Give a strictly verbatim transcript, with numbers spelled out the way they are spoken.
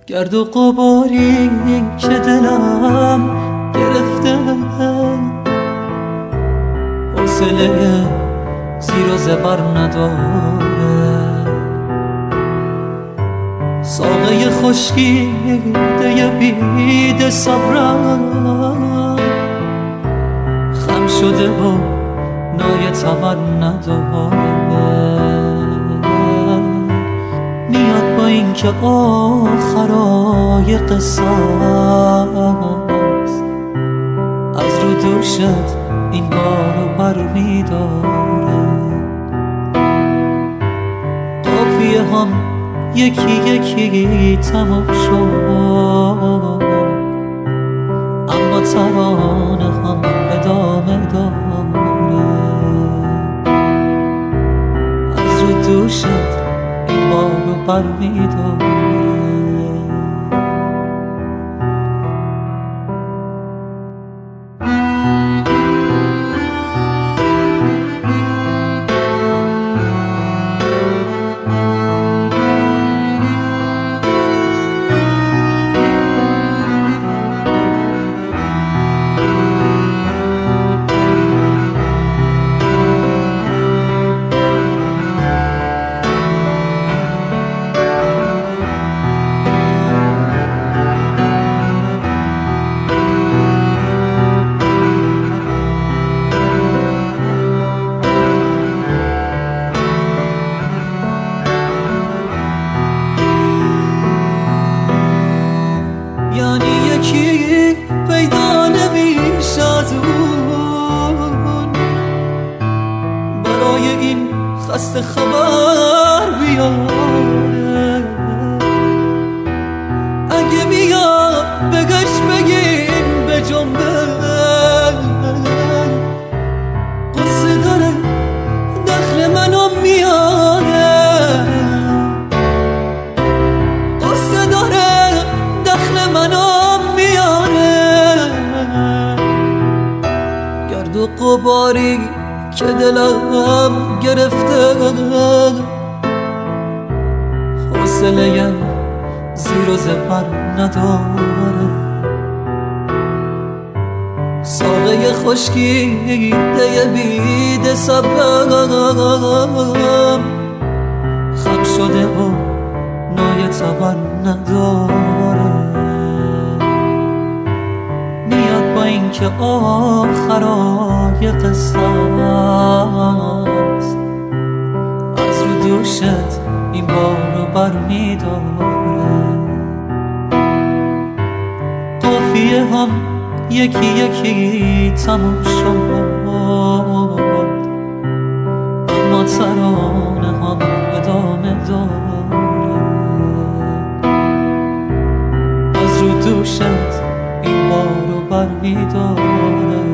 گرد و غباری که دلم گرفته، حوصله زیر و زبر نداره. ساقه خشکیده بید صبرم خم شده و نای تمر نداره. میاد با این که آخرای قصه است، از رو دوشت این بارو بر میداره. قافیه هم یکی یکی تمام شد، اما ترانه هم ادامه داره. از رو دوشت این بارو بر میداره. یعنی یکی پیدا نمیشه از اون برای این خسته خبر بیاره. اگه بیاد بگش بگیم به جنبه، قصه داره دخل منو میاره. قصه داره دخل منو میاره. گرد و غباری که دلم گرفته، حوصله زیر و زبر نداره. ساقه خشکیده بید صبرم خم شده و نای تبر نداره. میاد با این که آخرای قصه است، از رو دوشت این بارو بر میداره. قافیه هم یکی یکی تموم شد، اما ترانه هم ادامه داره. از رو دوشت این بارو بر میداره.